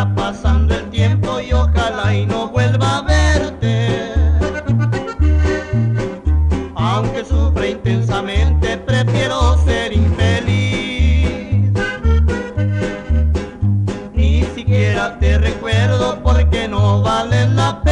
está pasando el tiempo y ojalá y no vuelva a verte. Aunque sufra intensamente, prefiero ser infeliz. Ni siquiera te recuerdo porque no vale la pena.